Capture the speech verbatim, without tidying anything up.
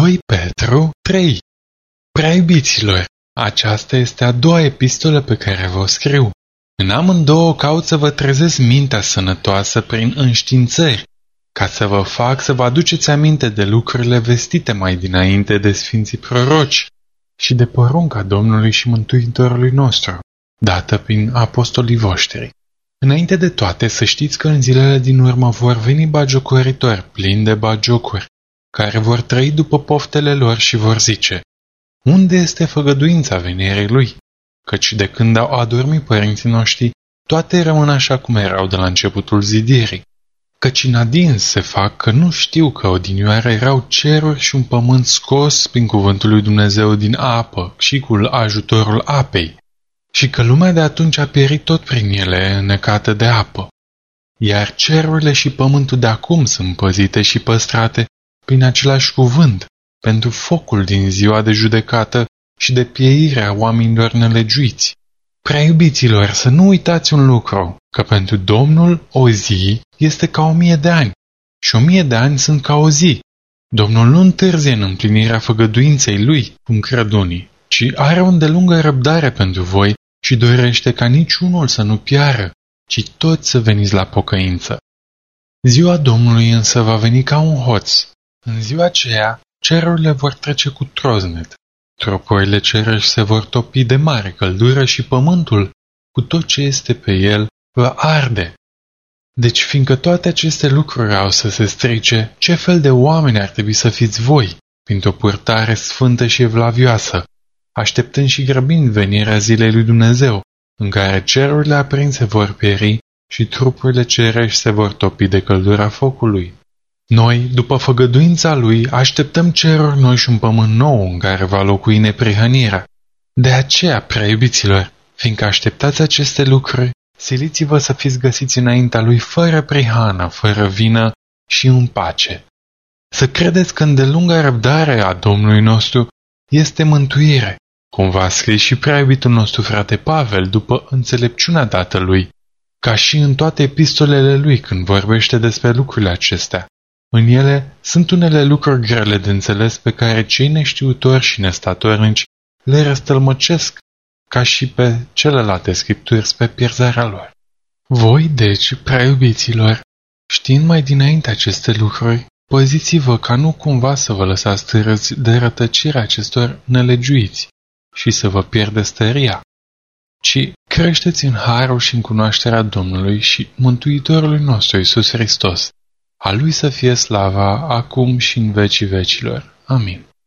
doi Petru trei. Prea iubiților, aceasta este a doua epistolă pe care vă scriu. În amândouă caut să vă trezesc mintea sănătoasă prin înștiințări, ca să vă fac să vă aduceți aminte de lucrurile vestite mai dinainte de sfinții proroci și de porunca Domnului și Mântuitorului nostru, dată prin apostolii voștri. Înainte de toate, să știți că în zilele din urmă vor veni bagiocoritori plini de bagiocuri, care vor trăi după poftele lor și vor zice: unde este făgăduința venirii lui? Căci de când au adormit părinții noștri, toate rămân așa cum erau de la începutul zidirii. Căci în adins se fac că nu știu că odinioară erau ceruri și un pământ scos prin cuvântul lui Dumnezeu din apă și cu ajutorul apei, și că lumea de atunci a pierit tot prin ele, înnecată de apă. Iar cerurile și pământul de acum sunt păzite și păstrate prin același cuvânt, pentru focul din ziua de judecată și de pieirea oamenilor nelegiuiți. Prea iubiților, să nu uitați un lucru, că pentru Domnul o zi este ca o mie de ani și o mie de ani sunt ca o zi. Domnul nu întârzie în împlinirea făgăduinței lui, cum cred unii, ci are o îndelungă răbdare pentru voi și dorește ca niciunul să nu piară, ci toți să veniți la pocăință. Ziua Domnului însă va veni ca un hoț. În ziua aceea, cerurile vor trece cu troznet, tropurile cerești se vor topi de mare căldură și pământul, cu tot ce este pe el, va arde. Deci, fiindcă toate aceste lucruri au să se strice, ce fel de oameni ar trebui să fiți voi, printr-o purtare sfântă și evlavioasă, așteptând și grăbind venirea zilei lui Dumnezeu, în care cerurile aprinse vor pieri și trupurile cerești se vor topi de căldura focului. Noi, după făgăduința lui, așteptăm ceruri noi și un pământ nou în care va locui neprihănirea. De aceea, prea iubiților, fiindcă așteptați aceste lucruri, siliți-vă să fiți găsiți înaintea lui fără prihană, fără vină și în pace. Să credeți că îndelunga răbdare a Domnului nostru este mântuire, cum v-a scris și prea iubitul nostru frate Pavel după înțelepciunea Tatălui, ca și în toate epistolele lui când vorbește despre lucrurile acestea. În ele sunt unele lucruri grele de înțeles pe care cei neștiutori și nestatornici le răstălmăcesc, ca și pe celelalte scripturi spre pierzarea lor. Voi, deci, prea iubiților, știind mai dinainte aceste lucruri, păziți-vă ca nu cumva să vă lăsați târâți de rătăcirea acestor nelegiuiți și să vă pierdeți tăria, ci creșteți în harul și în cunoașterea Domnului și Mântuitorului nostru Iisus Hristos. A Lui să fie slava acum și în vecii vecilor. Amin.